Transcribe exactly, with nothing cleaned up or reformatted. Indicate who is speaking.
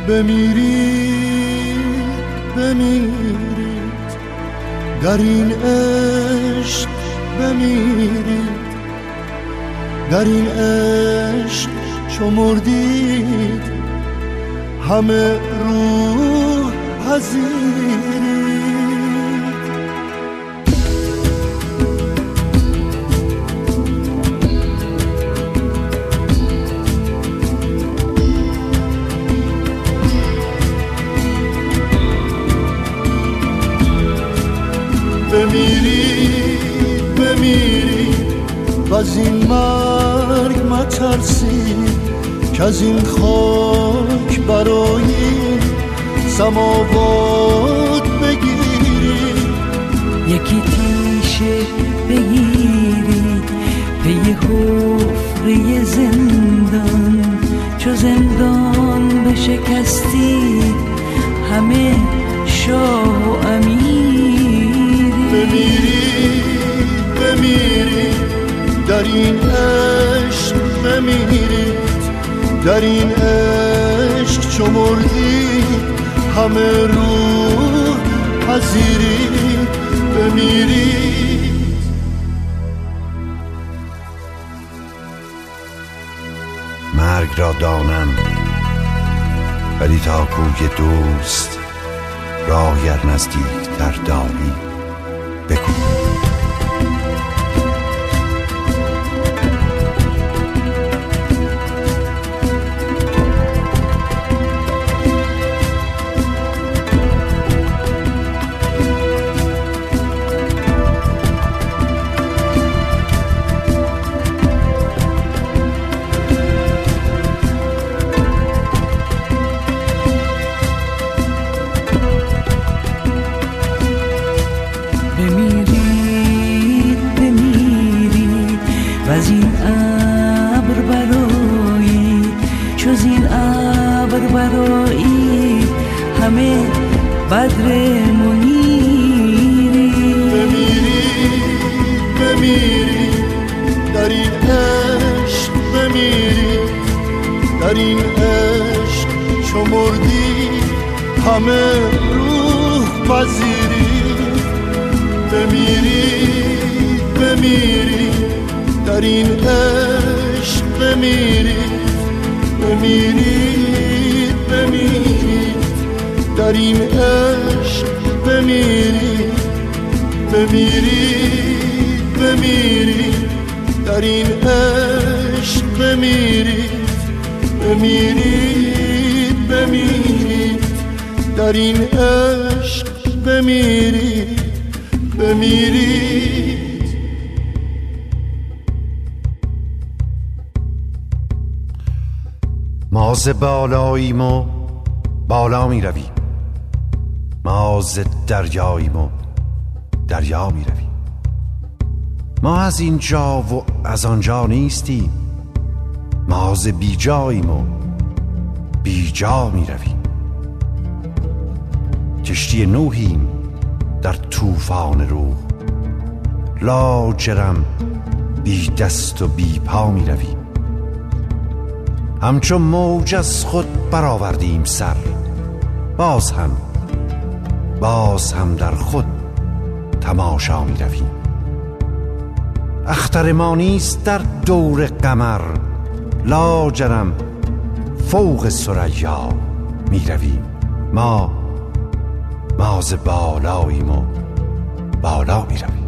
Speaker 1: بمیرید بمیرید در این عشق بمیرید در این عشق چو مردید همه روح پذیرید بمیرید بمیرید و از این مرگ مترسید که از این خاک برای سماوات بگیرید
Speaker 2: یکی تیشه بگیرید پی حفره زندان چو زندان بشکستید همه شاه و امیر
Speaker 1: بمیرید بمیرید در این عشق بمیرید در این عشق چو مردید همه روح پذیرید بمیرید
Speaker 3: مرگ را دانم ولی تا کوی دوست راه گر نزدیک تر داری بگو
Speaker 2: بمیرید بمیرید وز این ابر برایی چو زین ابر برایی همه بدر منیری
Speaker 1: بمیرید بمیرید در این عشق بمیرید در این عشق چو مردید همه روح پذیرید بمیرید بمیرید در این عشق بمیرید بمیرید بمیرید در این عشق بمیرید بمیرید بمیرید در این عشق بمیرید بمیرید بمیرید در این عشق بمیرید بمیرید
Speaker 3: ما ز بالاییم و بالا می رویم ما ز دریاییم و دریا می رویم ما از اینجا و از آنجا نیستیم ما ز بی جاییم و بی جا می رویم کشتی نوحیم در طوفان روح لاجرم بی دست و بی پا می رویم همچون موج از خود برآوردیم سر باز هم باز هم در خود تماشا می رویم اختر ما نیست در دور قمر لاجرم فوق ثریا می رویم ما ما ز بالاییم و بالا می رویم